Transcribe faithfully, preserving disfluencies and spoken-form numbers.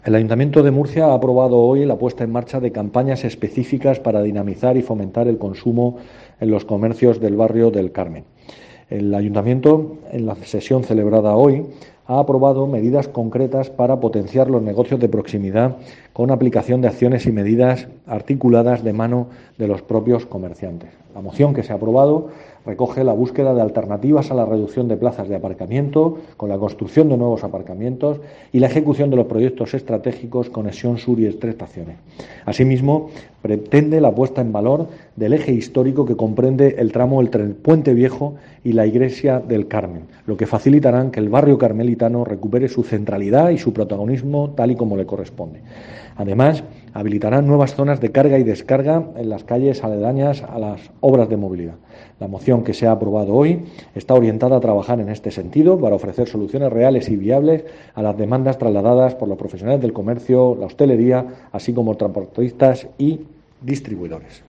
El Ayuntamiento de Murcia ha aprobado hoy la puesta en marcha de campañas específicas para dinamizar y fomentar el consumo en los comercios del barrio del Carmen. El Ayuntamiento, en la sesión celebrada hoy, ha aprobado medidas concretas para potenciar los negocios de proximidad con aplicación de acciones y medidas articuladas de mano de los propios comerciantes. La moción que se ha aprobado recoge la búsqueda de alternativas a la reducción de plazas de aparcamiento, con la construcción de nuevos aparcamientos y la ejecución de los proyectos estratégicos Conexión Sur y Tres Estaciones. Asimismo, pretende la puesta en valor del eje histórico que comprende el tramo entre el Puente Viejo y la Iglesia del Carmen, lo que facilitará que el barrio carmelitano recupere su centralidad y su protagonismo tal y como le corresponde. Además, habilitarán nuevas zonas de carga y descarga en las calles aledañas a las obras de movilidad. La moción que se ha aprobado hoy está orientada a trabajar en este sentido para ofrecer soluciones reales y viables a las demandas trasladadas por los profesionales del comercio, la hostelería, así como transportistas y distribuidores.